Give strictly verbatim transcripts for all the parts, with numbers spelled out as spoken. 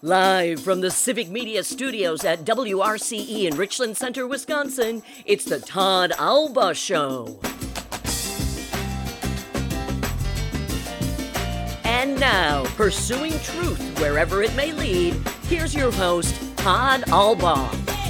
Live from the Civic Media Studios at W R C E in Richland Center, Wisconsin, it's the Todd Alba Show. And now, pursuing truth wherever it may lead, here's your host, Todd Alba.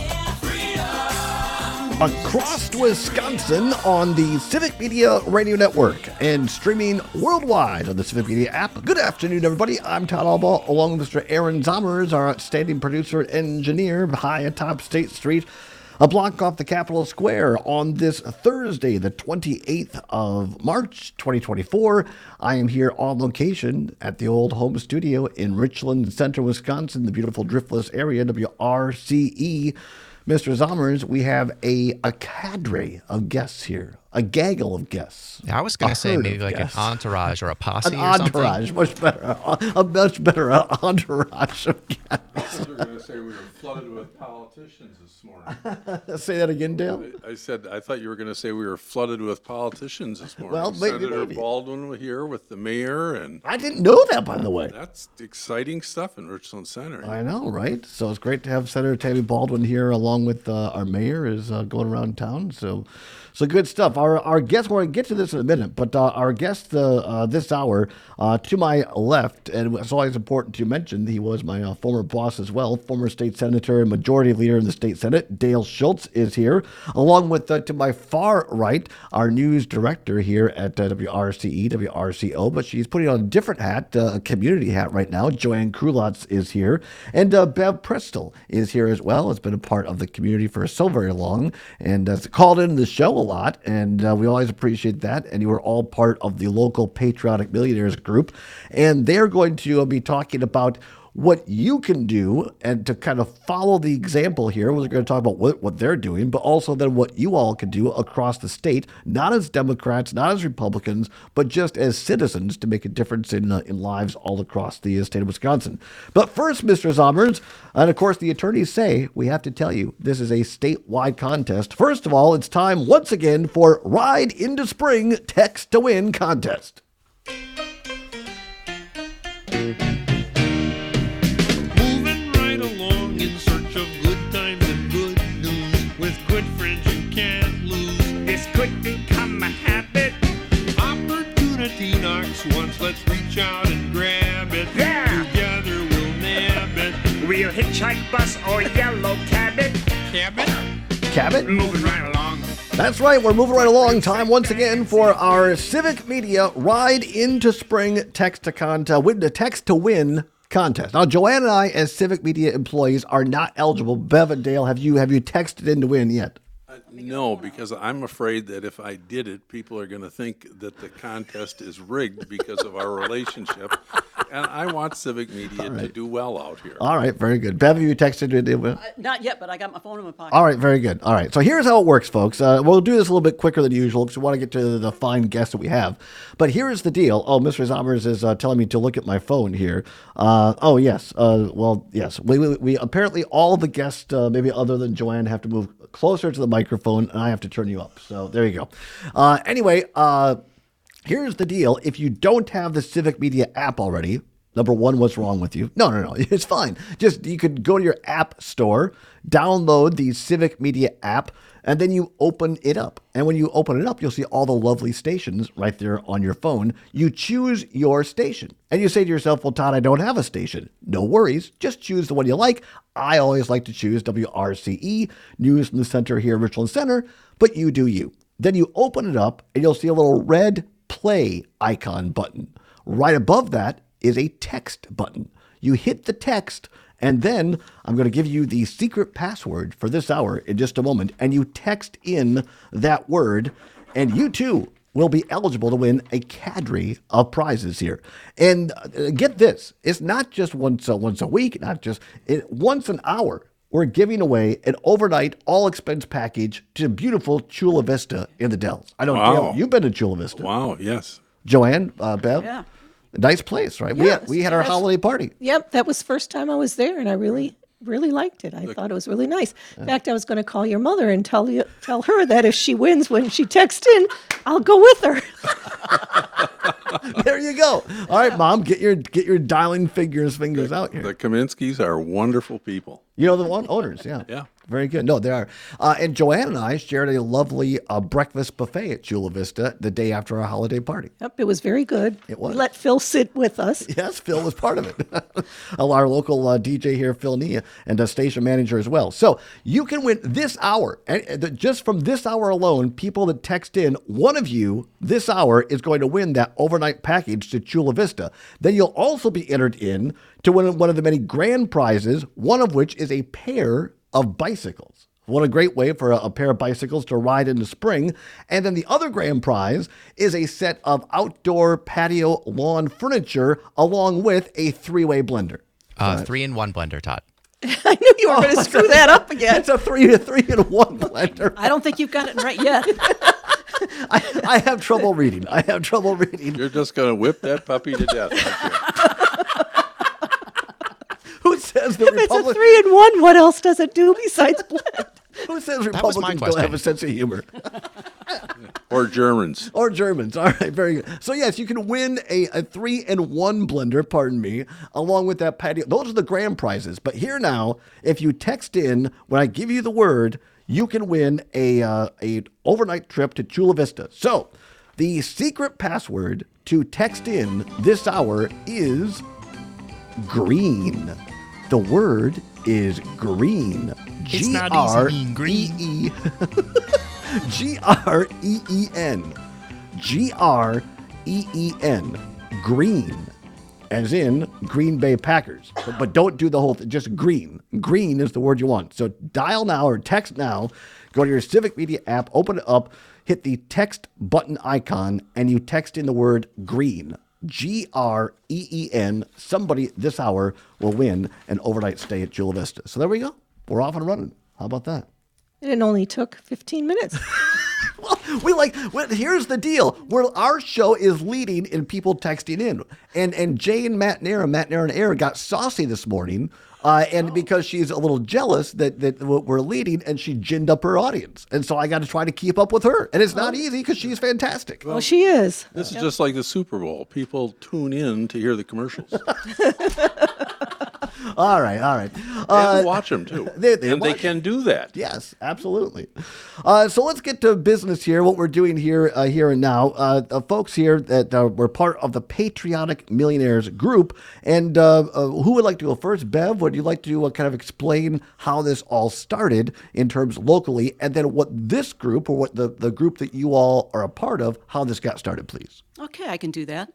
Across Wisconsin on the Civic Media Radio Network and streaming worldwide on the Civic Media app. Good afternoon, everybody. I'm Todd Alba, along with Mister Aaron Zommers, our outstanding producer and engineer, high atop State Street, a block off the Capitol Square on this Thursday, the twenty-eighth of March, twenty twenty-four. I am here on location at the old home studio in Richland Center, Wisconsin, the beautiful Driftless area, W R C E. Mister Zommers, we have a, a cadre of guests here, a gaggle of guests. Yeah, I was going to say maybe like guests. An entourage or a posse an or entourage, something. much better, a, a much better entourage of guests. I thought you were going to say we were flooded with politicians this morning. Say that again, Dale. I, I said I thought you were going to say we were flooded with politicians this morning. Well, maybe, Senator maybe. Baldwin was here with the mayor, and I didn't know that, by the way. That's exciting stuff in Richland Center. I know, right? So it's great to have Senator Tammy Baldwin here, along with uh, our mayor is uh, going around town. So, so good stuff. Our our guest, we're going to get to this in a minute, but uh, our guest uh, uh, this hour, uh, to my left, and it's always important to mention, he was my uh, former boss as well, former state senator and majority leader in the state senate, Dale Schultz is here, along with uh, to my far right, our news director here at uh, W R C E, W R C O, but she's putting on a different hat, uh, a community hat right now. Joanne Krulotz is here, and uh, Bev Prestel is here as well. Has been a part of the community for so very long, and has called in the show a lot, and uh, we always appreciate that. And you are all part of the local Patriotic Millionaires group, and they're going to uh, be talking about what you can do, and to kind of follow the example here, we're going to talk about what, what they're doing, but also then what you all can do across the state, not as Democrats, not as Republicans, but just as citizens to make a difference in uh, in lives all across the uh, state of Wisconsin. But first, Mister Zommers, and of course the attorneys say we have to tell you this is a statewide contest. First of all, it's time once again for Ride into Spring Text to Win contest. Once, let's reach out and grab it. Yeah! Together we'll nab it. We'll hitchhike, bus, or yellow cabin. Cabin? Cabin? Moving right along. That's right, we're moving right along. Time once again for our Civic Media Ride into Spring Text to Contest, win the Text to Win contest. Now, Joanne and I, as Civic Media employees, are not eligible. Bev and Dale, have you have you texted in to win yet? Uh, no, because I'm afraid that if I did it, people are going to think that the contest is rigged because of our relationship. And I want Civic Media right. to do well out here. All right, very good. Bev, have you texted to win? Uh, not yet, but I got my phone in my pocket. All right, very good. All right, so here's how it works, folks. Uh, we'll do this a little bit quicker than usual because we want to get to the fine guests that we have. But here is the deal. Oh, Mister Zommers is uh, telling me to look at my phone here. Uh, oh, yes. Uh, well, yes. We, we, we apparently all the guests, uh, maybe other than Joanne, have to move closer to the microphone, and I have to turn you up. So there you go. Uh, anyway, uh, here's the deal. If you don't have the Civic Media app already, number one, what's wrong with you? No, no, no. It's fine. Just you could go to your app store, download the Civic Media app, and then you open it up. And when you open it up, you'll see all the lovely stations right there on your phone. You choose your station. And you say to yourself, well, Todd, I don't have a station. No worries. Just choose the one you like. I always like to choose W R C E, News from the Center here in Richland Center, but you do you. Then you open it up, and you'll see a little red play icon button. Right above that is a text button. You hit the text, and then I'm going to give you the secret password for this hour in just a moment, and you text in that word, and you too will be eligible to win a cadre of prizes here. And uh, get this, it's not just once uh, once a week, not just it, once an hour. We're giving away an overnight all-expense package to beautiful Chula Vista in the Dells. I know, wow. Dale, you've been to Chula Vista. Wow, yes. Joanne, uh, Bev? Yeah. Nice place, right? Yeah, we had, we had our yes. holiday party. Yep, that was the first time I was there, and I really, really liked it. I thought it was really nice. In fact, I was going to call your mother and tell you, tell her that if she wins when she texts in, I'll go with her. There you go. All right, Mom, get your get your dialing fingers fingers out here. The Kaminskis are wonderful people. You know the one owners, yeah. Yeah. Very good. No, they are. Uh, and Joanne and I shared a lovely uh, breakfast buffet at Chula Vista the day after our holiday party. Yep, it was very good. It was. We let Phil sit with us. Yes, Phil was part of it. Our local uh, D J here, Phil Nia, and a station manager as well. So you can win this hour. And just from this hour alone, people that text in, one of you this hour is going to win that overnight package to Chula Vista. Then you'll also be entered in to win one of the many grand prizes, one of which is a pair of bicycles. What a great way for a, a pair of bicycles to ride in the spring. And then the other grand prize is a set of outdoor patio lawn furniture along with a three-way blender. Uh, three-in-one blender, Todd. I knew you were going to screw that up again. It's a three, a three-in-one blender. I don't think you've got it right yet. I, I have trouble reading. I have trouble reading. You're just going to whip that puppy to death, aren't you? Who says the If it's a Republic? three in one, what else does it do besides blend? Who says was my Republicans don't have question. a sense of humor? Or Germans. Or Germans. All right, very good. So, yes, you can win a, a three-in-one blender, pardon me, along with that patio. Those are the grand prizes. But here now, if you text in, when I give you the word, you can win a uh, a overnight trip to Chula Vista. So, the secret password to text in this hour is green. The word is green. It's not easy being green. G R E E. G R E E N. G R E E N. Green. As in Green Bay Packers. But, but don't do the whole thing. Just green. Green is the word you want. So dial now or text now. Go to your Civic Media app, open it up, hit the text button icon, and you text in the word green. G R E E N. Somebody this hour will win an overnight stay at Chula Vista. So there we go. We're off and running. How about that? And it only took fifteen minutes. Well, we like. Well, here's the deal. Where our show is leading in people texting in, and and Jay and Matt Nair, Matt Nair and Air got saucy this morning, uh, and because she's a little jealous that that we're leading, and she ginned up her audience, and so I got to try to keep up with her, and it's not easy because she's fantastic. Well, she is. This is just like the Super Bowl. People tune in to hear the commercials. All right, all right. And Uh, watch them, too. they- they and they watch. can do that. Yes, absolutely. Uh, so let's get to business here. What we're doing here, uh, here and now. Uh, the folks here that uh, were part of the Patriotic Millionaires group, and uh, uh, who would like to go first? Bev, would you like to uh, kind of explain how this all started in terms locally, and then what this group or what the, the group that you all are a part of, how this got started, please? Okay, I can do that.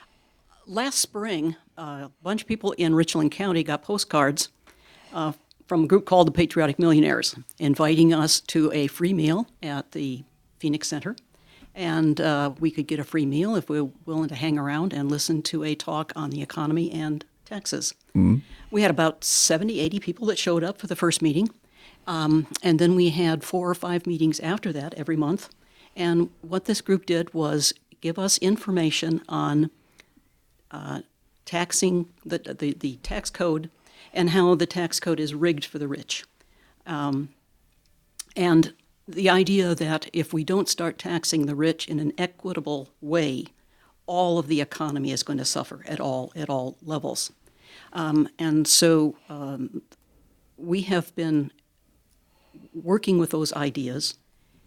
Last spring, uh, a bunch of people in Richland County got postcards uh, from a group called the Patriotic Millionaires, inviting us to a free meal at the Phoenix Center. And uh, we could get a free meal if we were willing to hang around and listen to a talk on the economy and taxes. Mm-hmm. We had about seventy, eighty people that showed up for the first meeting. Um, and then we had four or five meetings after that every month. And what this group did was give us information on Uh, taxing the, the the tax code and how the tax code is rigged for the rich, um, and the idea that if we don't start taxing the rich in an equitable way, all of the economy is going to suffer at all at all levels, um, and so um, we have been working with those ideas,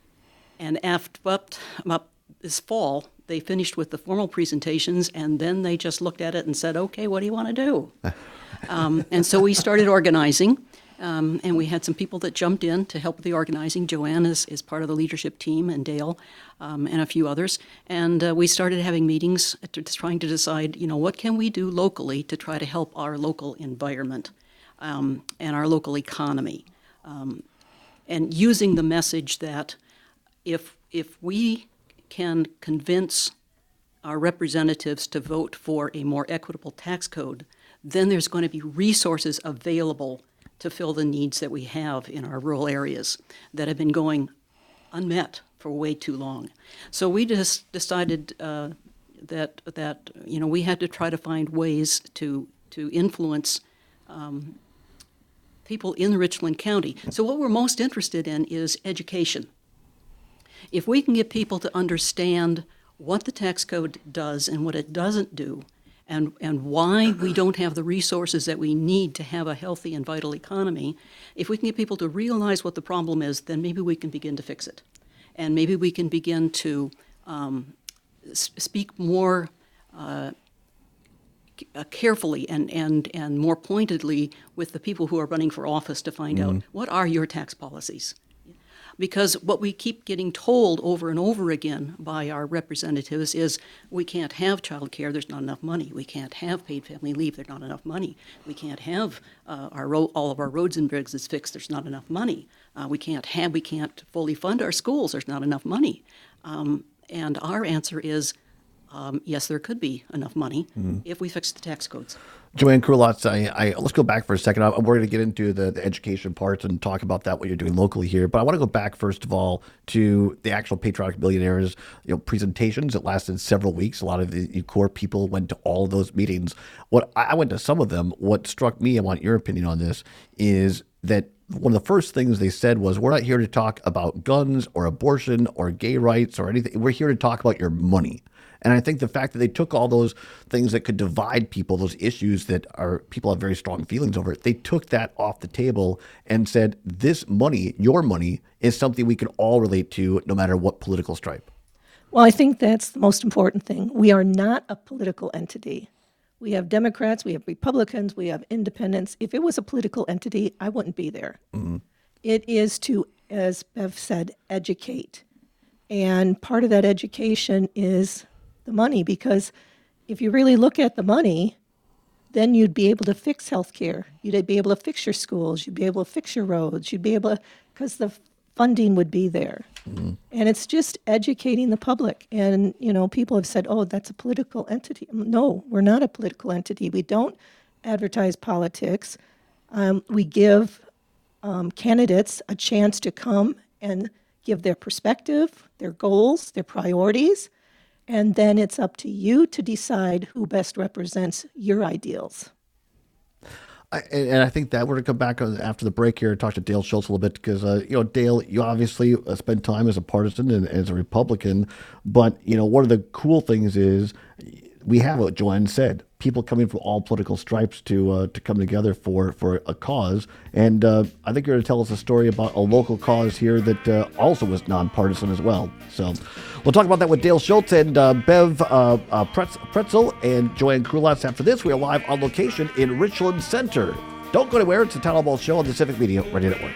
and after up, up this fall. They finished with the formal presentations, and then they just looked at it and said, okay, what do you want to do? um, and so we started organizing, um, and we had some people that jumped in to help with the organizing. Joanne is, is part of the leadership team, and Dale, um, and a few others. And uh, we started having meetings to, to trying to decide, you know, what can we do locally to try to help our local environment um, and our local economy. Um, and using the message that if if we can convince our representatives to vote for a more equitable tax code, then there's going to be resources available to fill the needs that we have in our rural areas that have been going unmet for way too long. So we just decided uh, that that you know we had to try to find ways to to influence um, people in Richland County. So what we're most interested in is education. If we can get people to understand what the tax code does and what it doesn't do, and, and why we don't have the resources that we need to have a healthy and vital economy, if we can get people to realize what the problem is, then maybe we can begin to fix it. And maybe we can begin to um, s- speak more uh, uh, carefully and, and, and more pointedly with the people who are running for office to find out, what are your tax policies? Because what we keep getting told over and over again by our representatives is we can't have child care, there's not enough money. We can't have paid family leave, there's not enough money. We can't have uh, our ro- all of our roads and bridges fixed, there's not enough money. Uh, we can't have, we can't fully fund our schools, there's not enough money. Um, and our answer is, um, yes, there could be enough money mm-hmm. if we fix the tax codes. Joanne Krulotz, I, I, let's go back for a second. I, we're going to get into the, the education parts and talk about that, what you're doing locally here. But I want to go back, first of all, to the actual Patriotic Millionaires you know, presentations. It lasted several weeks. A lot of the core people went to all of those meetings. What I went to some of them. What struck me, I want your opinion on this, is that one of the first things they said was, we're not here to talk about guns or abortion or gay rights or anything. We're here to talk about your money. And I think the fact that they took all those things that could divide people, those issues that are people have very strong feelings over, they took that off the table and said, this money, your money, is something we can all relate to no matter what political stripe. Well, I think that's the most important thing. We are not a political entity. We have Democrats, we have Republicans, we have independents. If it was a political entity, I wouldn't be there. Mm-hmm. It is to, as Bev said, educate. And part of that education is the money, because if you really look at the money, then you'd be able to fix healthcare. You'd be able to fix your schools. You'd be able to fix your roads. You'd be able to, because the funding would be there. Mm-hmm. And it's just educating the public. And, you know, people have said, oh, that's a political entity. No, we're not a political entity. We don't advertise politics. Um, we give um, candidates a chance to come and give their perspective, their goals, their priorities. And then it's up to you to decide who best represents your ideals. I, and I think that we're going to come back after the break here and talk to Dale Schultz a little bit because, uh, you know, Dale, you obviously spent time as a partisan and as a Republican. But, you know, one of the cool things is we have what Joanne said, people coming from all political stripes to uh, to come together for, for a cause. And uh, I think you're going to tell us a story about a local cause here that uh, also was nonpartisan as well. So we'll talk about that with Dale Schultz and uh, Bev uh, uh, Pretz- Pretzel and Joanne Krulotz. After this, we are live on location in Richland Center. Don't go anywhere. It's the Town Hall Ball Show on the Civic Media Radio Network.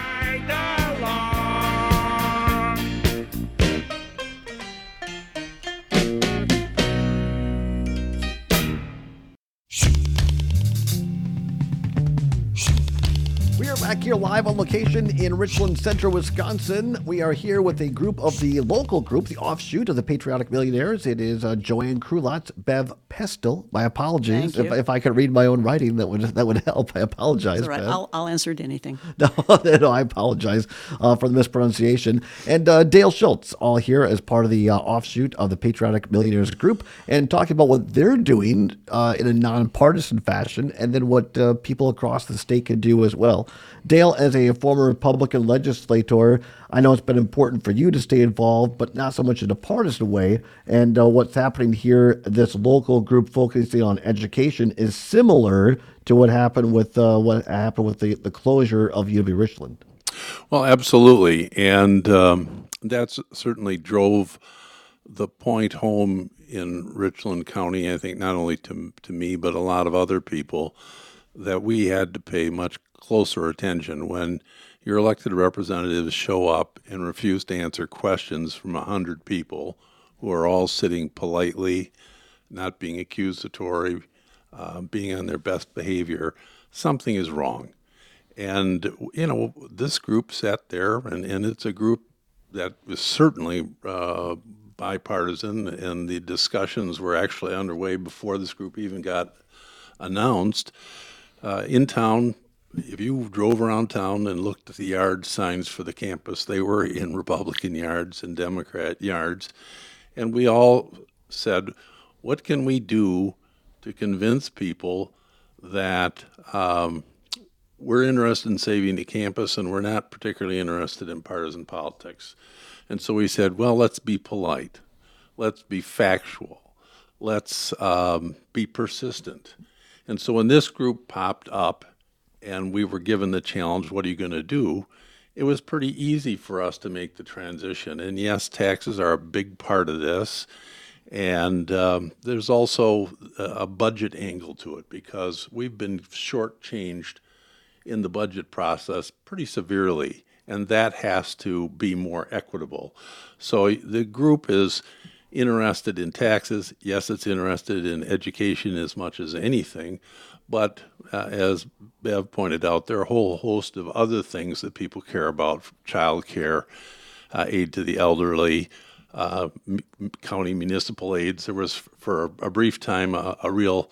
Back here live on location in Richland Center, Wisconsin. We are here with a group of the local group, the offshoot of the Patriotic Millionaires. It is uh, Joanne Krulotz, Bev Pestel. My apologies. If, if I could read my own writing, that would that would help. I apologize. That's all right. Bev. I'll, I'll answer to anything. No, no, I apologize uh, for the mispronunciation. And uh, Dale Schultz, all here as part of the uh, offshoot of the Patriotic Millionaires group, and talking about what they're doing uh, in a nonpartisan fashion, and then what uh, people across the state can do as well. Dale, as a former Republican legislator, I know it's been important for you to stay involved, but not so much in a partisan way. And uh, what's happening here, this local group focusing on education, is similar to what happened with uh, what happened with the, the closure of U W Richland. Well, absolutely. And um, that's certainly drove the point home in Richland County, I think not only to to me, but a lot of other people, that we had to pay much closer attention when your elected representatives show up and refuse to answer questions from a hundred people who are all sitting politely, not being accusatory, uh, being on their best behavior. Something is wrong. And, you know, this group sat there, and, and it's a group that was certainly uh, bipartisan, and the discussions were actually underway before this group even got announced. Uh, in town, if you drove around town and looked at the yard signs for the campus, they were in Republican yards and Democrat yards. And we all said, what can we do to convince people that um, we're interested in saving the campus and we're not particularly interested in partisan politics? And so we said, well, let's be polite. let's be factual, let's um, be persistent. And so when this group popped up and we were given the challenge, what are you going to do? It was pretty easy for us to make the transition. And yes, taxes are a big part of this. And um, there's also a budget angle to it because we've been shortchanged in the budget process pretty severely, and that has to be more equitable. So the group is interested in taxes. Yes, it's interested in education as much as anything, but uh, as Bev pointed out, there are a whole host of other things that people care about: child care, uh, aid to the elderly, uh, m- county municipal aids. There was, for a brief time, a, a real,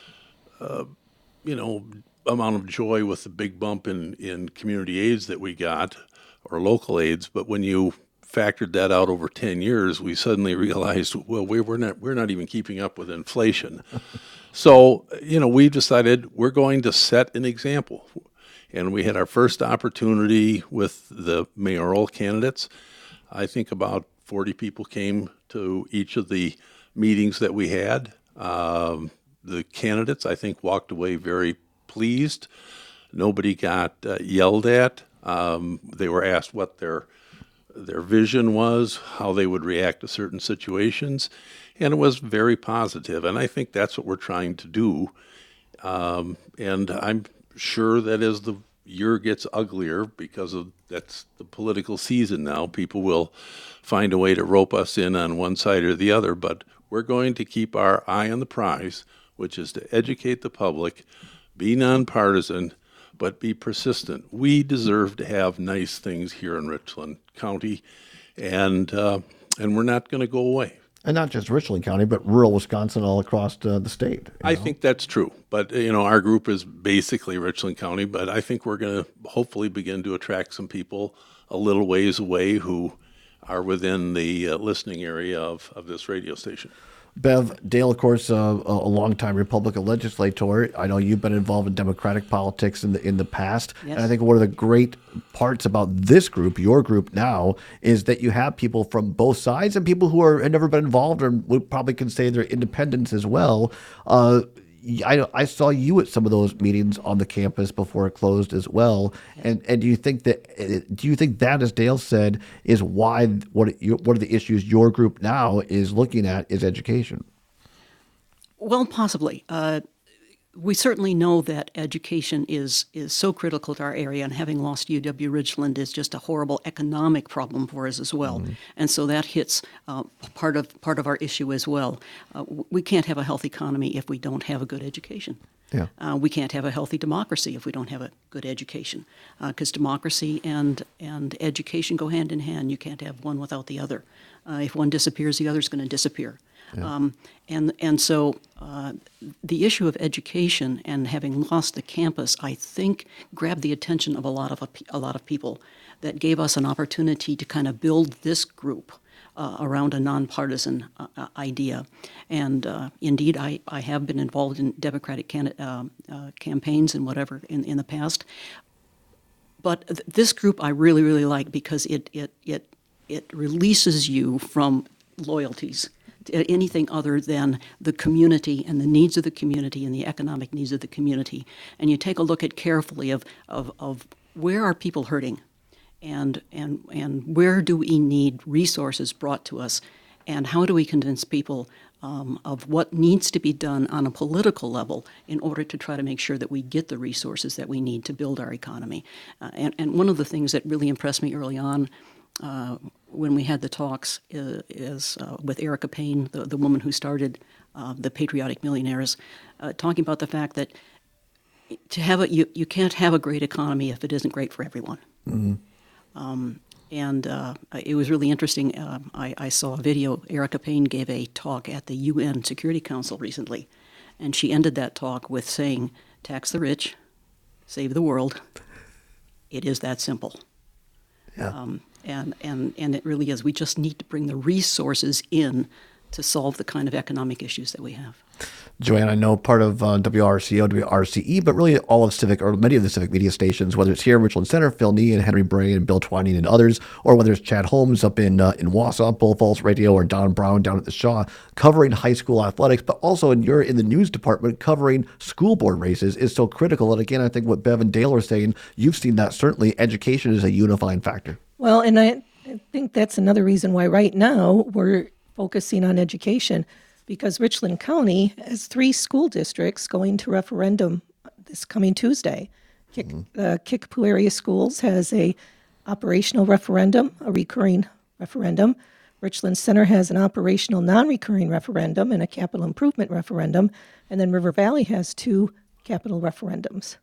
uh, you know, amount of joy with the big bump in, in community aids that we got, or local aids. But when you factored that out over ten years, we suddenly realized, well, we, we're not we're not even keeping up with inflation. So, you know, we decided we're going to set an example. And we had our first opportunity with the mayoral candidates. I think about forty people came to each of the meetings that we had. Um, the candidates, I think, walked away very pleased. Nobody got uh, yelled at. Um, they were asked what their their vision was, how they would react to certain situations, and it was very positive. And I think that's what we're trying to do. Um, and I'm sure that as the year gets uglier, because of that's the political season now, people will find a way to rope us in on one side or the other. But we're going to keep our eye on the prize, which is to educate the public, be nonpartisan, but be persistent. We deserve to have nice things here in Richland County, and uh, and we're not going to go away. And not just Richland County, but rural Wisconsin all across uh, the state. I know? think that's true. But, you know, our group is basically Richland County, but I think we're going to hopefully begin to attract some people a little ways away who are within the uh, listening area of, of this radio station. Bev, Dale, of course, uh, a a longtime Republican legislator. I know you've been involved in Democratic politics in the in the past, Yes. and I think one of the great parts about this group, your group now, is that you have people from both sides and people who are have never been involved or would probably can say they're independents as well. Uh, I, I saw you at some of those meetings on the campus before it closed as well. And and do you think that do you think that, as Dale said, is why what you, one of the issues your group now is looking at is education? Well, possibly. Uh, we certainly know that education is is so critical to our area, and having lost U W Richland is just a horrible economic problem for us as well. Mm-hmm. And so that hits uh, part of part of our issue as well. Uh, we can't have a healthy economy if we don't have a good education. Yeah. Uh, we can't have a healthy democracy if we don't have a good education, because uh, democracy and and education go hand in hand. You can't have one without the other. Uh, if one disappears, the other's going to disappear. Yeah. Um, and and so uh, the issue of education and having lost the campus, I think, grabbed the attention of a lot of a, a lot of people. That gave us an opportunity to kind of build this group uh, around a nonpartisan uh, idea. And uh, indeed, I, I have been involved in Democratic can, uh, uh, campaigns and whatever in, in the past. But th- this group I really really like because it it it it releases you from loyalties to anything other than the community and the needs of the community and the economic needs of the community. And you take a look at carefully of, of, of where are people hurting and, and, and where do we need resources brought to us, and how do we convince people um, of what needs to be done on a political level in order to try to make sure that we get the resources that we need to build our economy. Uh, and, and one of the things that really impressed me early on Uh, when we had the talks uh, is uh, with Erica Payne, the, the woman who started uh, the Patriotic Millionaires, uh, talking about the fact that to have a, you, you can't have a great economy if it isn't great for everyone. Mm-hmm. Um, and uh, it was really interesting. Uh, I, I saw a video. Erica Payne gave a talk at the U N Security Council recently, and she ended that talk with saying, "Tax the rich, save the world. It is that simple." Yeah. Um, And, and, and it really is. We just need to bring the resources in to solve the kind of economic issues that we have. Joanne, I know part of uh, W R C O, W R C E, but really all of Civic, or many of the Civic media stations, whether it's here in Richland Center, Phil Nee and Henry Bray and Bill Twining and others, or whether it's Chad Holmes up in uh, in Wausau, Bull Falls Radio, or Don Brown down at the Shaw, covering high school athletics, but also in you're in the news department covering school board races is so critical. And again, I think what Bev and Dale are saying, you've seen that certainly. Education is a unifying factor. Well, and I, I think that's another reason why right now we're focusing on education. Because Richland County has three school districts going to referendum this coming Tuesday. Kick, mm-hmm. uh, Kickapoo Area Schools has a operational referendum, a recurring referendum. Richland Center has an operational non-recurring referendum and a capital improvement referendum. And then River Valley has two capital referendums.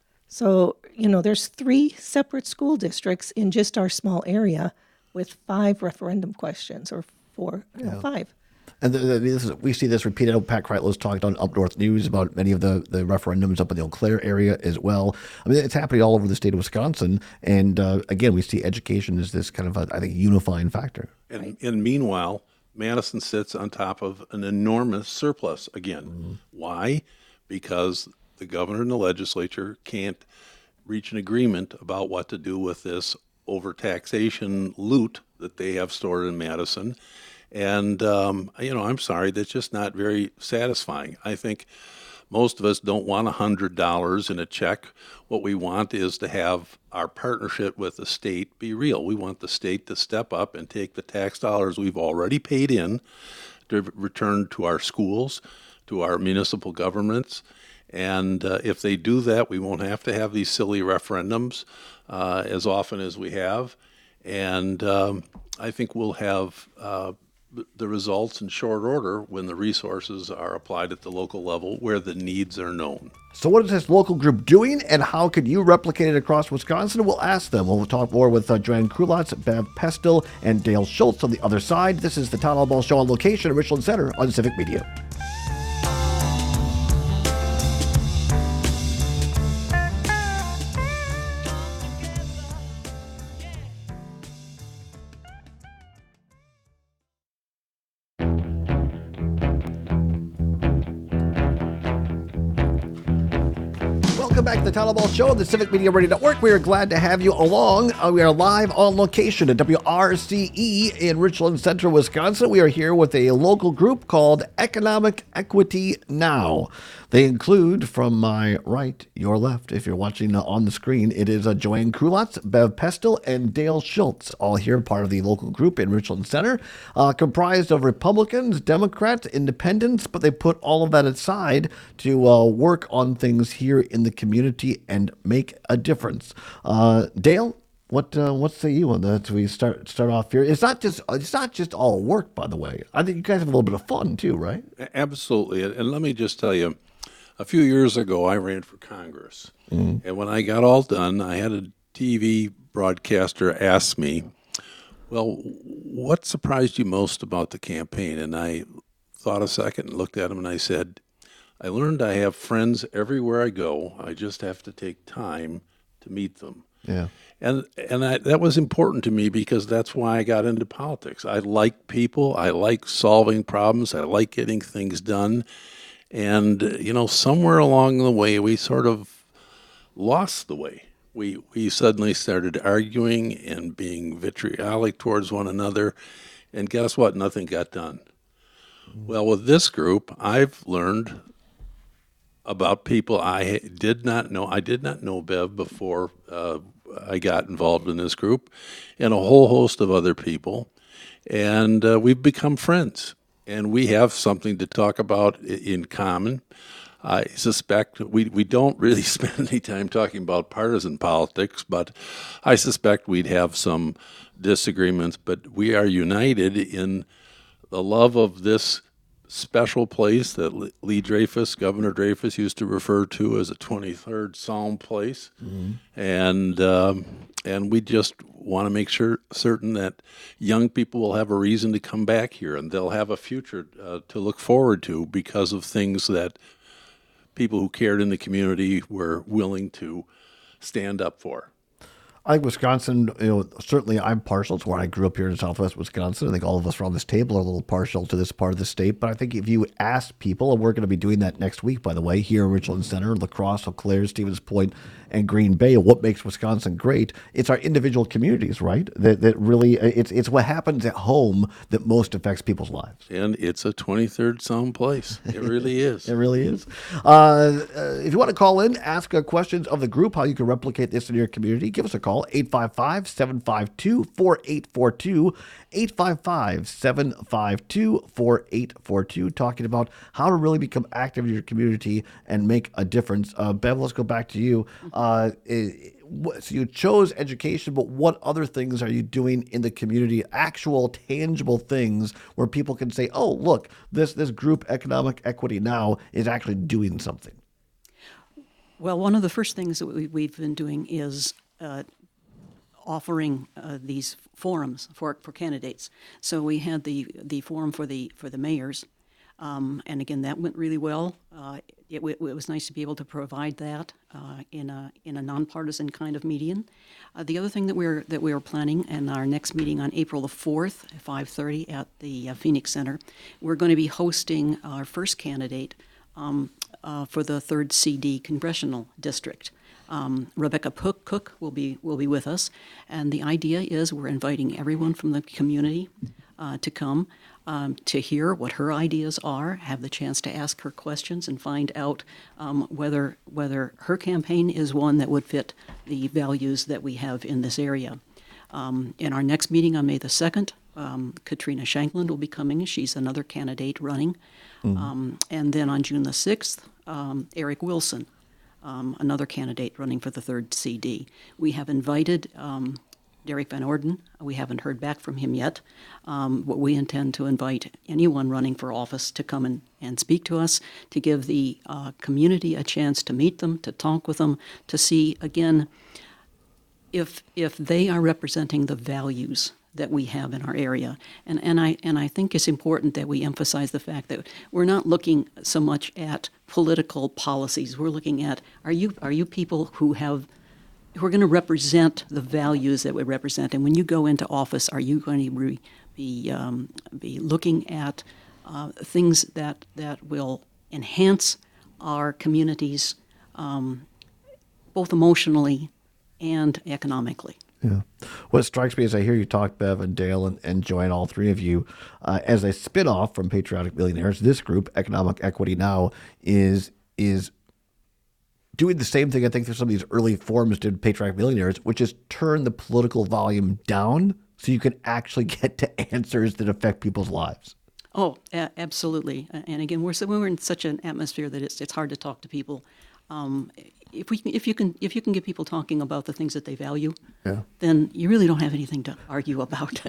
So, you know, there's three separate school districts in just our small area with five referendum questions, or four, yeah. no, five. And the, the, this is, we see this repeated. Pat Kreitlow's talked on Up North News about many of the, the referendums up in the Eau Claire area as well. I mean, it's happening all over the state of Wisconsin. And uh, again, we see education as this kind of, a, I think, unifying factor. And, and meanwhile, Madison sits on top of an enormous surplus again. Mm-hmm. Why? Because the governor and the legislature can't reach an agreement about what to do with this overtaxation loot that they have stored in Madison. And, um, you know, I'm sorry, that's just not very satisfying. I think most of us don't want one hundred dollars in a check. What we want is to have our partnership with the state be real. We want the state to step up and take the tax dollars we've already paid in to return to our schools, to our municipal governments. And uh, if they do that, we won't have to have these silly referendums uh, as often as we have. And um, I think we'll have uh, the results in short order when the resources are applied at the local level where the needs are known. So what is this local group doing, and how could you replicate it across Wisconsin? We'll ask them. We'll talk more with uh, Joanne Krulotz, Bev Pestil, and Dale Schultz on the other side. This is the Todd Albaugh Show on location at Richland Center on Civic Media. Welcome back to the Todd Albaugh Show on the Civic Media Radio Network. We are glad to have you along. Uh, we are live on location at W R C E in Richland Center, Wisconsin. We are here with a local group called Economic Equity Now. They include, from my right, your left, if you're watching uh, on the screen, it is uh, Joanne Krulotz, Bev Pestil, and Dale Schultz, all here part of the local group in Richland Center, uh, comprised of Republicans, Democrats, Independents, but they put all of that aside to uh, work on things here in the community and make a difference. Uh, Dale, what uh, what say you on that? We start start off here. It's not just it's not just all work, by the way. I think you guys have a little bit of fun too, right? Absolutely. And let me just tell you, a few years ago, I ran for Congress. Mm-hmm. And when I got all done, I had a T V broadcaster ask me, well, what surprised you most about the campaign? And I thought a second and looked at him and I said, I learned I have friends everywhere I go. I just have to take time to meet them. Yeah. And and I, that was important to me because that's why I got into politics. I like people. I like solving problems. I like getting things done. And, you know, somewhere along the way, we sort of lost the way. We we suddenly started arguing and being vitriolic towards one another. And guess what? Nothing got done. Well, with this group, I've learned about people I did not know. I did not know Bev before uh, I got involved in this group, and a whole host of other people. And uh, we've become friends. And we have something to talk about in common. I suspect we, we don't really spend any time talking about partisan politics, but I suspect we'd have some disagreements. But we are united in the love of this special place that Lee Dreyfus, Governor Dreyfus, used to refer to as a twenty-third Psalm place. Mm-hmm. And um, and we just want to make sure certain that young people will have a reason to come back here and they'll have a future uh, to look forward to because of things that people who cared in the community were willing to stand up for. I think Wisconsin, you know, certainly I'm partial to where I grew up here in Southwest Wisconsin. I think all of us around this table are a little partial to this part of the state. But I think if you ask people, and we're going to be doing that next week, by the way, here in Richland Center, La Crosse, Eau Claire, Stevens Point, and Green Bay, what makes Wisconsin great, it's our individual communities, right? That that really, it's it's what happens at home that most affects people's lives. And it's a twenty-third sound place. It really is. It really is. Uh, uh, if you want to call in, ask uh, questions of the group, how you can replicate this in your community, give us a call, eight five five, seven five two, four eight four two, eight five five, seven five two, four eight four two, talking about how to really become active in your community and make a difference. Uh, Bev, let's go back to you. Uh, it, so you chose education, but what other things are you doing in the community, actual tangible things where people can say, oh, look, this, this group, Economic Equity Now, is actually doing something? Well, one of the first things that we, we've been doing is uh, offering uh, these forums for, for candidates. So we had the, the forum for the for the mayors, um, and again that went really well. Uh, it, it was nice to be able to provide that uh, in a in a nonpartisan kind of medium. Uh, the other thing that we're that we are planning, and our next meeting on April the fourth, at five thirty at the uh, Phoenix Center, we're going to be hosting our first candidate um, uh, for the third C D congressional district. Um, Rebecca Cook will be will be with us, and the idea is we're inviting everyone from the community uh, to come um, to hear what her ideas are, have the chance to ask her questions, and find out um, whether whether her campaign is one that would fit the values that we have in this area. Um, in our next meeting on May the second, um, Katrina Shankland will be coming. She's another candidate running, mm-hmm. um, and then on June the sixth, um, Eric Wilson. Um, another candidate running for the third C D. We have invited um, Derek Van Orden. We haven't heard back from him yet, um, but we intend to invite anyone running for office to come and, and speak to us, to give the uh, community a chance to meet them, to talk with them, to see, again, if if they are representing the values that we have in our area. And and I and I think it's important that we emphasize the fact that we're not looking so much at political policies. We're looking at, are you are you people who have who are going to represent the values that we represent? And when you go into office, are you going to be be, um, be looking at uh, things that that will enhance our communities, um, both emotionally and economically? Yeah. What strikes me as I hear you talk, Bev and Dale and, and Joanne, all three of you, uh, as a spin-off from Patriotic Millionaires, this group, Economic Equity Now, is is doing the same thing I think that some of these early forums did Patriotic Millionaires, which is turn the political volume down so you can actually get to answers that affect people's lives. Oh, a- absolutely. And again, we're so we're in such an atmosphere that it's it's hard to talk to people. Um, if we if you can if you can get people talking about the things that they value, yeah. then you really don't have anything to argue about.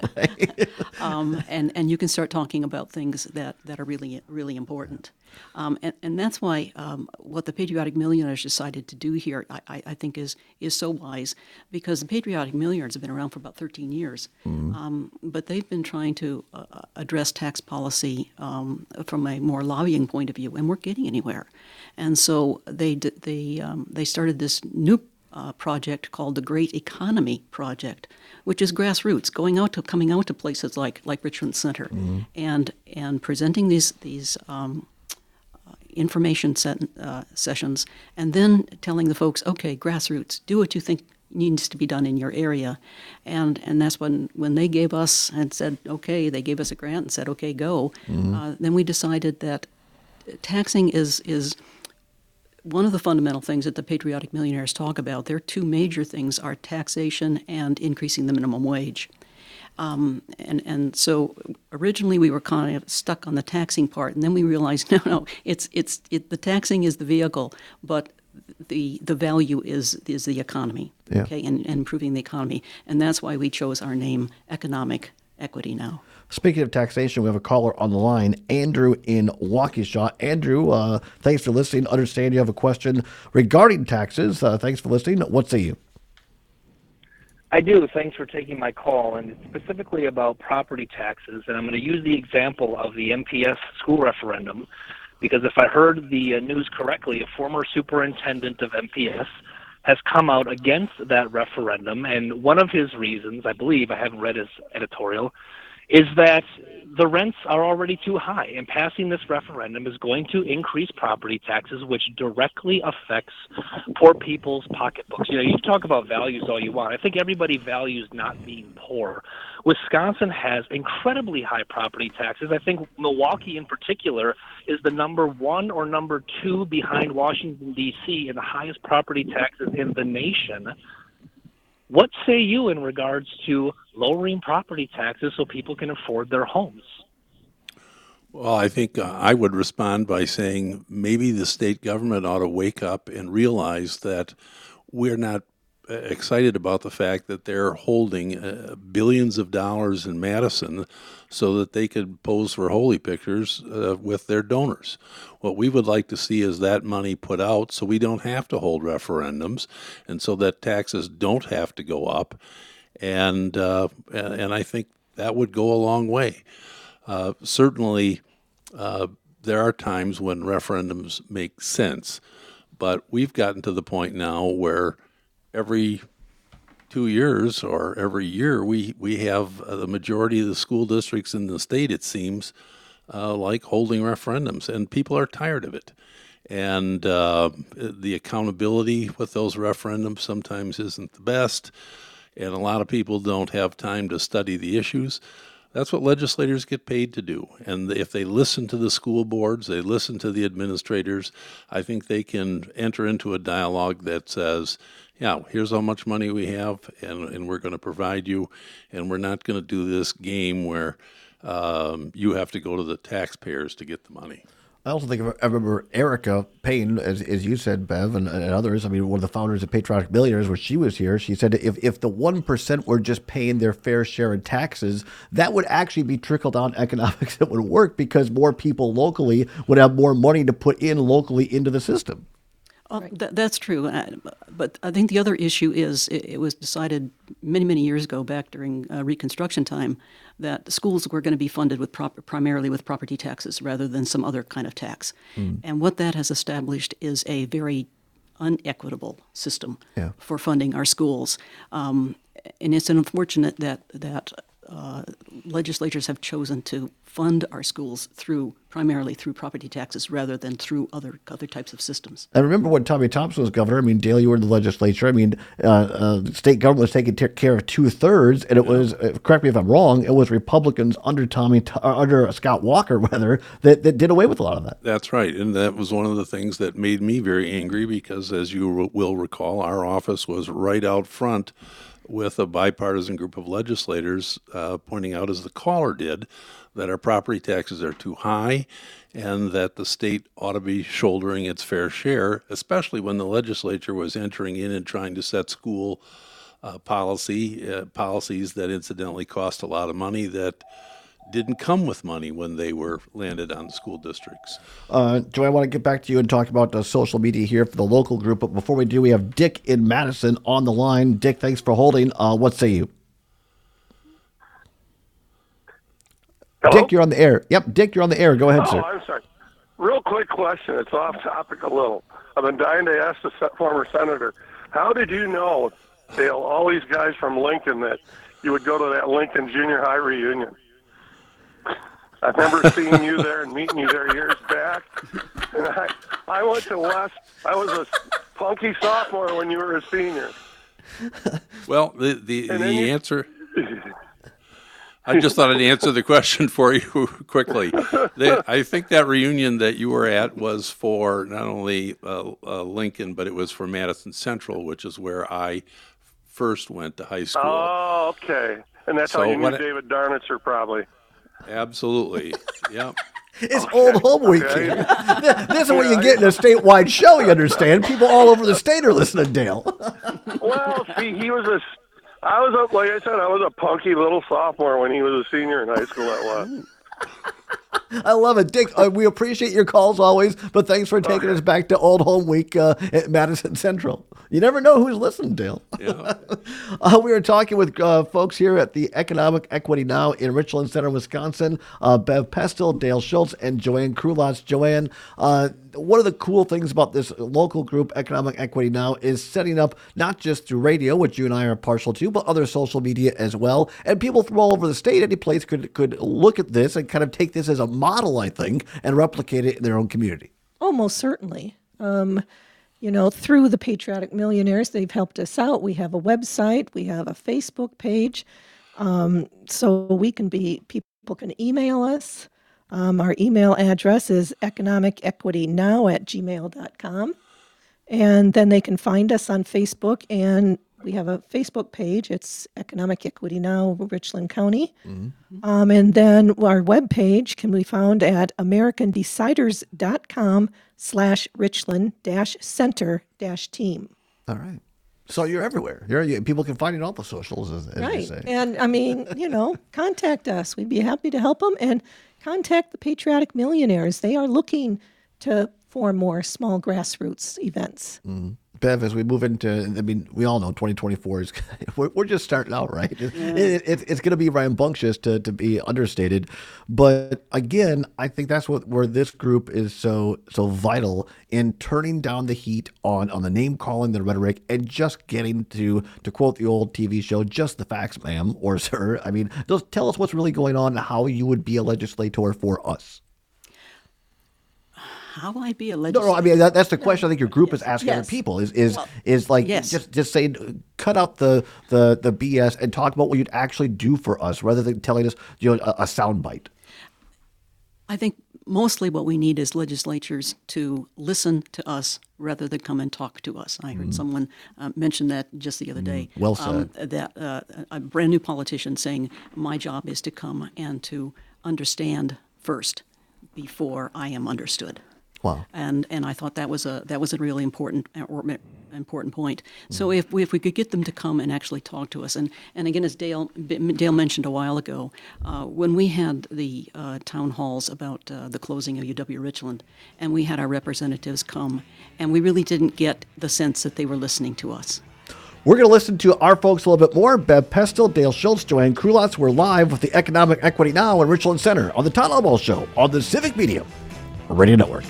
um, and and you can start talking about things that, that are really really important. Um, and, and that's why um, what the Patriotic Millionaires decided to do here, I, I think, is is so wise, because the Patriotic Millionaires have been around for about thirteen years, mm-hmm. um, but they've been trying to uh, address tax policy um, from a more lobbying point of view, and we're getting anywhere. And so they they um, they started this new uh, project called the Great Economy Project, which is grassroots, going out to coming out to places like like Richland Center, mm-hmm. and and presenting these these. Um, information set, uh, sessions, and then telling the folks, okay, grassroots, do what you think needs to be done in your area. And and that's when, when they gave us and said, okay, they gave us a grant and said, okay, go. Mm-hmm. Uh, then we decided that taxing is is one of the fundamental things that the Patriotic Millionaires talk about. Their two major things are taxation and increasing the minimum wage. Um, and, and so originally we were kind of stuck on the taxing part, and then we realized, no, no, it's it's it, the taxing is the vehicle, but the the value is is the economy, yeah. okay, and, and improving the economy. And that's why we chose our name, Economic Equity Now. Speaking of taxation, we have a caller on the line, Andrew in Waukesha. Andrew, uh, thanks for listening. Understand you have a question regarding taxes. Uh, thanks for listening. What say you? I do. Thanks for taking my call, and it's specifically about property taxes. And I'm going to use the example of the M P S school referendum, because if I heard the uh, news correctly, a former superintendent of M P S has come out against that referendum, and one of his reasons, I believe, I haven't read his editorial, is that the rents are already too high, and passing this referendum is going to increase property taxes, which directly affects poor people's pocketbooks. You know, you talk about values all you want. I think everybody values not being poor. Wisconsin has incredibly high property taxes. I think Milwaukee in particular is the number one or number two behind Washington, D C in the highest property taxes in the nation. What say you in regards to lowering property taxes so people can afford their homes? Well, I think uh, I would respond by saying maybe the state government ought to wake up and realize that we're not uh, excited about the fact that they're holding uh, billions of dollars in Madison so that they could pose for holy pictures uh, with their donors. What we would like to see is that money put out so we don't have to hold referendums and so that taxes don't have to go up. And uh, and I think that would go a long way. Uh, certainly, uh, there are times when referendums make sense, but we've gotten to the point now where every two years or every year we, we have uh, the majority of the school districts in the state, it seems, uh, like holding referendums, and people are tired of it. And uh, the accountability with those referendums sometimes isn't the best, and a lot of people don't have time to study the issues. That's what legislators get paid to do. And if they listen to the school boards, they listen to the administrators, I think they can enter into a dialogue that says, yeah, here's how much money we have, and, and we're going to provide you, and we're not going to do this game where um, you have to go to the taxpayers to get the money. I also think I remember Erica Payne, as, as you said, Bev, and, and others. I mean, one of the founders of Patriotic Millionaires, where she was here, she said if, if the one percent were just paying their fair share in taxes, that would actually be trickle-down economics that would work because more people locally would have more money to put in locally into the system. Uh, th- that's true. Uh, but I think the other issue is it, it was decided many, many years ago, back during uh, Reconstruction time, that schools were going to be funded with prop- primarily with property taxes rather than some other kind of tax. Mm. And what that has established is a very unequitable system yeah. for funding our schools. Um, and it's unfortunate that that uh, legislatures have chosen to fund our schools through primarily through property taxes rather than through other other types of systems. I remember when Tommy Thompson was governor. I mean, Dale, you were in the legislature. I mean, uh, uh, the state government was taking t- care of two thirds, and it yeah. was, uh, correct me if I'm wrong, it was Republicans under Tommy, uh, under Scott Walker, rather, that, that did away with a lot of that. That's right, and that was one of the things that made me very angry because, as you re- will recall, our office was right out front with a bipartisan group of legislators uh, pointing out, as the caller did, that our property taxes are too high and that the state ought to be shouldering its fair share, especially when the legislature was entering in and trying to set school uh, policy, uh, policies that incidentally cost a lot of money that didn't come with money when they were landed on school districts. Uh, Joe, I want to get back to you and talk about uh, social media here for the local group. But before we do, we have Dick in Madison on the line. Dick, thanks for holding. Uh, what say you? Hello? Dick, you're on the air. Yep, Dick, you're on the air. Go ahead, oh, sir. I'm sorry. Real quick question. It's off topic a little. I've been dying to ask the former senator, how did you know, Dale, all these guys from Lincoln, that you would go to that Lincoln junior high reunion? I remember seeing you there and meeting you there years back. And I, I went to West. I was a punky sophomore when you were a senior. Well, the the, the you, answer... I just thought I'd answer the question for you quickly. The, I think that reunion that you were at was for not only uh, uh, Lincoln, but it was for Madison Central, which is where I first went to high school. Oh, okay. And that's so how you knew I, David Darnitzer, probably. Absolutely. Yeah. It's okay. Old Home Week. Okay. This is what you get in a statewide show, you understand? People all over the state are listening to Dale. Well, see, he was a... I was a, like I said, I was a punky little sophomore when he was a senior in high school at West. I love it. Dick, uh, we appreciate your calls always, but thanks for taking okay. us back to Old Home Week uh, at Madison Central. You never know who's listening, Dale. Yeah. uh, we were talking with uh, folks here at the Economic Equity Now in Richland Center, Wisconsin. Uh, Bev Pestel, Dale Schultz, and Joanne Krulotz. Joanne, uh, one of the cool things about this local group, Economic Equity Now, is setting up not just through radio, which you and I are partial to, but other social media as well. And people from all over the state, any place could could look at this and kind of take this as a model, I think, and replicate it in their own community. Oh, most certainly. Um, you know, through the Patriotic Millionaires, they've helped us out. We have a website, we have a Facebook page, um, so we can be, people can email us. Um, our email address is economicequitynow at gmail dot com. And then they can find us on Facebook, and we have a Facebook page. It's Economic Equity Now, Richland County. Mm-hmm. Um, and then our webpage can be found at americandeciders.com slash Richland dash center dash team. All right. So you're everywhere. You're, you, people can find you on all the socials, as, as right. you say. And, I mean, you know, contact us. We'd be happy to help them. And contact the Patriotic Millionaires. They are looking to form more small grassroots events. Mm. Bev, as we move into, I mean, we all know twenty twenty-four is, we're, we're just starting out, right? Yeah. It, it, it's going to be rambunctious to, to be understated. But again, I think that's what where this group is so so vital in turning down the heat on, on the name calling, the rhetoric, and just getting to, to quote the old T V show, just the facts, ma'am, or sir. I mean, just tell us what's really going on and how you would be a legislator for us. How would I be a legislator? No, no, I mean, that, that's the question I think your group yes. is asking yes. other people is is well, is like yes. just just saying, cut out the, the, the B S and talk about what you'd actually do for us rather than telling us, you know, a, a soundbite. I think mostly what we need is legislatures to listen to us rather than come and talk to us. I heard mm. someone uh, mention that just the other day. Mm. Well said. Um, that uh, a brand new politician saying, my job is to come and to understand first before I am understood. Wow. And and I thought that was a that was a really important important point. So if we, if we could get them to come and actually talk to us, and, and again, as Dale Dale mentioned a while ago, uh, when we had the uh, town halls about uh, the closing of U W Richland, and we had our representatives come, and we really didn't get the sense that they were listening to us. We're going to listen to our folks a little bit more. Bev Pestel, Dale Schultz, Joanne Krulatz. We're live with the Economic Equity Now in Richland Center on the Todd Albaugh Show on the Civic Media Radio Network.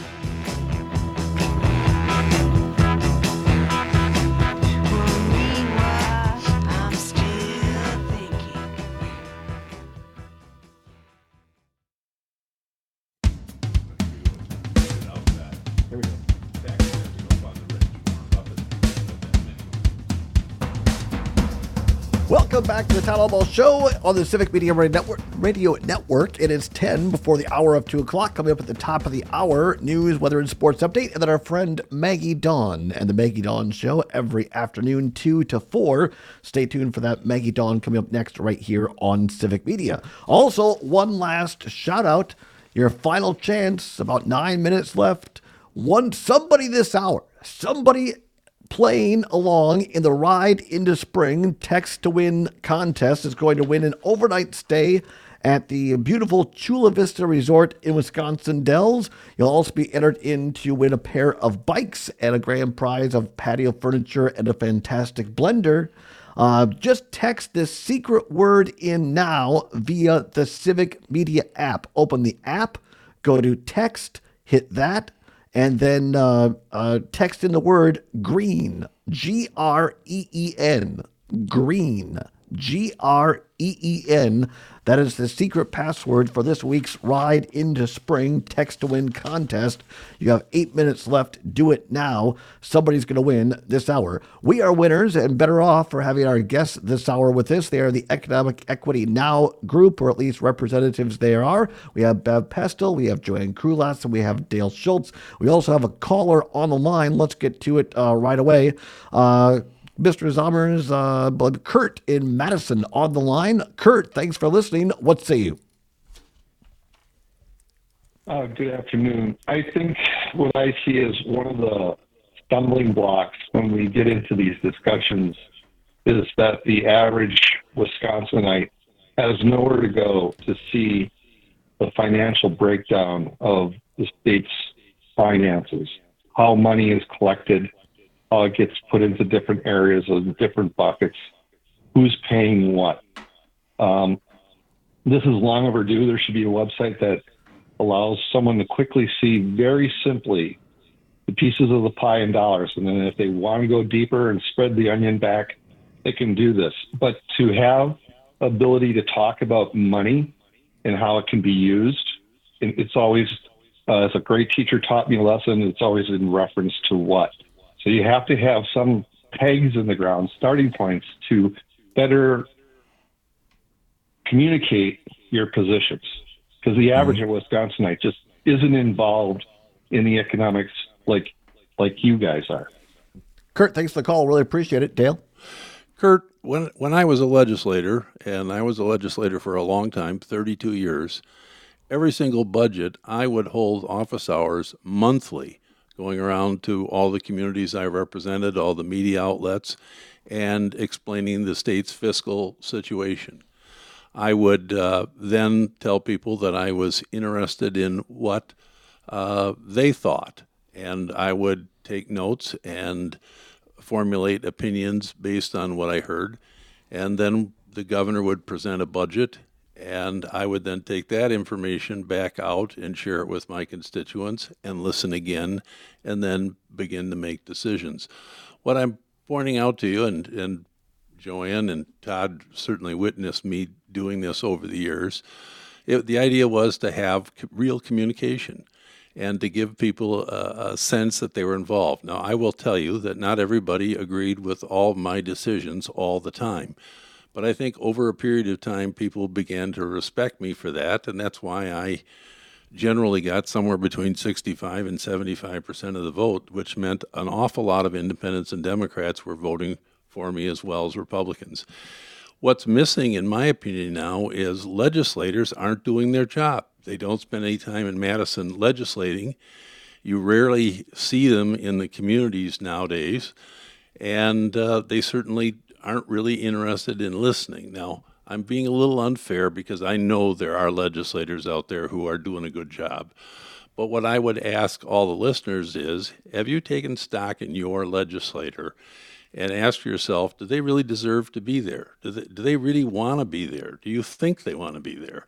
Welcome back to the Todd Albaugh Show on the Civic Media Radio Network. Radio Network. It is ten before the hour of two o'clock. Coming up at the top of the hour, news, weather, and sports update. And then our friend Maggie Dawn and the Maggie Dawn Show every afternoon, two to four. Stay tuned for that Maggie Dawn coming up next right here on Civic Media. Also, one last shout out. Your final chance, about nine minutes left. One somebody this hour. Somebody playing along in the Ride into Spring Text to Win contest is going to win an overnight stay at the beautiful Chula Vista Resort in Wisconsin Dells. You'll also be entered in to win a pair of bikes and a grand prize of patio furniture and a fantastic blender. Uh, just text this secret word in now via the Civic Media app. Open the app, go to text, hit that, and then uh, uh, text in the word green, G R E E N, green, G R E E N. That is the secret password for this week's Ride into Spring Text to Win contest. You have eight minutes left. Do it now. Somebody's going to win this hour. We are winners and better off for having our guests this hour with us. They are the Economic Equity Now group, or at least representatives they are. We have Bev Pestel, we have Joanne Krulatz, and we have Dale Schultz. We also have a caller on the line. Let's get to it uh, right away. Uh, Mister Zommers, uh, Kurt in Madison on the line. Kurt, thanks for listening. What say you? Uh, good afternoon. I think what I see is one of the stumbling blocks when we get into these discussions is that the average Wisconsinite has nowhere to go to see the financial breakdown of the state's finances, how money is collected, how it gets put into different areas or different buckets, who's paying what. Um, this is long overdue. There should be a website that allows someone to quickly see very simply the pieces of the pie in dollars. And then if they want to go deeper and spread the onion back, they can do this. But to have ability to talk about money and how it can be used, it's always, uh, as a great teacher taught me a lesson, it's always in reference to what. So you have to have some pegs in the ground, starting points to better communicate your positions. Because the average mm-hmm. Wisconsinite just isn't involved in the economics like like you guys are. Kurt, thanks for the call. Really appreciate it. Dale? Kurt, when when I was a legislator, and I was a legislator for a long time, thirty-two years, every single budget, I would hold office hours monthly, going around to all the communities I represented, all the media outlets, and explaining the state's fiscal situation. I would uh, then tell people that I was interested in what uh, they thought, and I would take notes and formulate opinions based on what I heard, and then the governor would present a budget, and I would then take that information back out and share it with my constituents and listen again, and then begin to make decisions. What I'm pointing out to you, and, and Joanne and Todd certainly witnessed me doing this over the years, it, the idea was to have real communication and to give people a, a sense that they were involved. Now, I will tell you that not everybody agreed with all my decisions all the time. But I think over a period of time, people began to respect me for that, and that's why I generally got somewhere between sixty-five and seventy-five percent of the vote, which meant an awful lot of independents and Democrats were voting for me as well as Republicans. What's missing, in my opinion now, is legislators aren't doing their job. They don't spend any time in Madison legislating. You rarely see them in the communities nowadays, and uh, they certainly aren't really interested in listening. Now, I'm being a little unfair because I know there are legislators out there who are doing a good job. But what I would ask all the listeners is, have you taken stock in your legislator and ask yourself, do they really deserve to be there? Do they, do they really want to be there? Do you think they want to be there?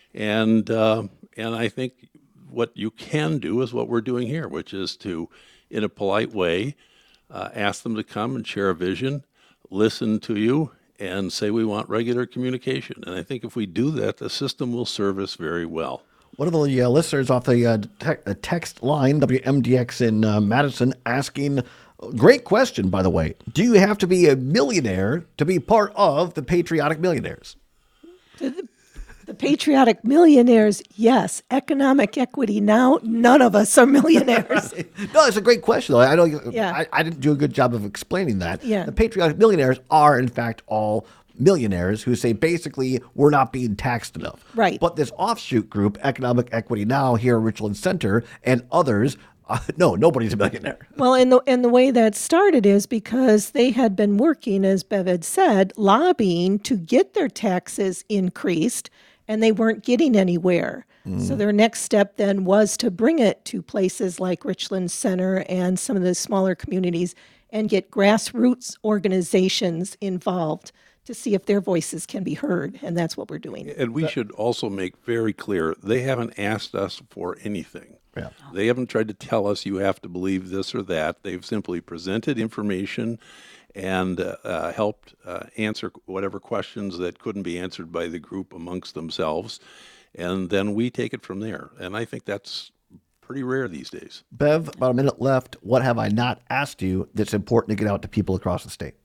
And uh, and I think what you can do is what we're doing here, which is to, in a polite way, uh, ask them to come and share a vision, listen to you, and say we want regular communication. And I think if we do that, the system will serve us very well. One of the uh, listeners off the uh, te- text line, W M D X in uh, Madison, asking, great question, by the way, do you have to be a millionaire to be part of the Patriotic Millionaires? The, the Patriotic Millionaires, yes. Economic equity now, none of us are millionaires. No, it's a great question, though. I don't. Yeah. I, I didn't do a good job of explaining that. Yeah. The Patriotic Millionaires are, in fact, all millionaires who say basically we're not being taxed enough. Right. But this offshoot group, Economic Equity Now, here at Richland Center, and others, uh, no, nobody's a millionaire. Well, and the and the way that started is because they had been working, as Bev had said, lobbying to get their taxes increased, and they weren't getting anywhere. Mm. So their next step then was to bring it to places like Richland Center and some of the smaller communities and get grassroots organizations involved to see if their voices can be heard, and that's what we're doing. And we but, should also make very clear, they haven't asked us for anything. Yeah. They haven't tried to tell us you have to believe this or that. They've simply presented information and uh, helped uh, answer whatever questions that couldn't be answered by the group amongst themselves, and then we take it from there. And I think that's pretty rare these days. Bev, about a minute left. What have I not asked you that's important to get out to people across the state?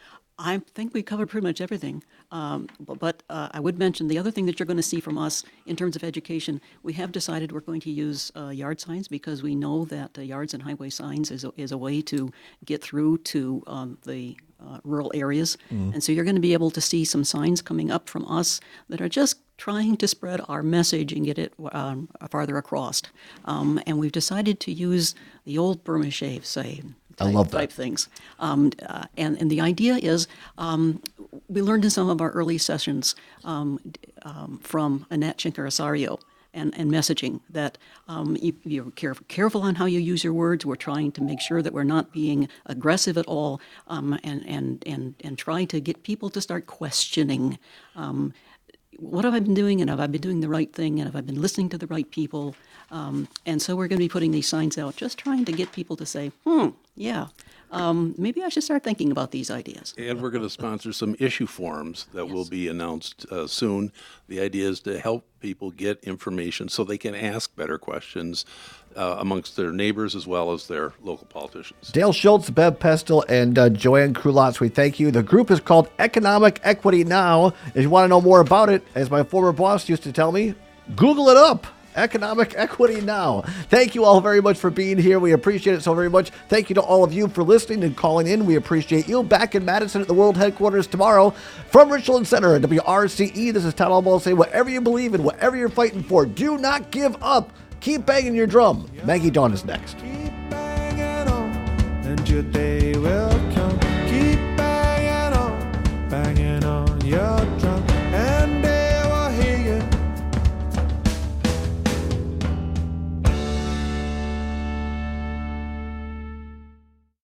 I think we covered pretty much everything. Um, but but uh, I would mention the other thing that you're going to see from us in terms of education, we have decided we're going to use uh, yard signs because we know that uh, yards and highway signs is a, is a way to get through to um, the uh, rural areas. Mm. And so you're going to be able to see some signs coming up from us that are just trying to spread our message and get it um, farther across. Um, and we've decided to use the old Burma shave, say, Type, I love that. type things. Um, uh, and, and the idea is um, we learned in some of our early sessions um, um, from Annette Chincar-Asario and, and messaging that um, you, you're careful, careful on how you use your words. We're trying to make sure that we're not being aggressive at all um, and, and, and, and trying to get people to start questioning. Um, what have I been doing, and have I been doing the right thing, and have I been listening to the right people? Um, and so we're going to be putting these signs out, just trying to get people to say, hmm, yeah, um, maybe I should start thinking about these ideas. And we're going to sponsor some issue forums that Yes. will be announced uh, soon. The idea is to help people get information so they can ask better questions uh, amongst their neighbors as well as their local politicians. Dale Schultz, Bev Pestel, and uh, Joanne Krulotz, we thank you. The group is called Economic Equity Now. If you want to know more about it, as my former boss used to tell me, Google it up. Economic Equity Now. Thank you all very much for being here. We appreciate it so very much. Thank you to all of you for listening and calling in. We appreciate you. Back in Madison at the World Headquarters tomorrow from Richland Center at W R C E. This is Todd Albaugh saying, whatever you believe in, whatever you're fighting for, do not give up. Keep banging your drum. Maggie Dawn is next.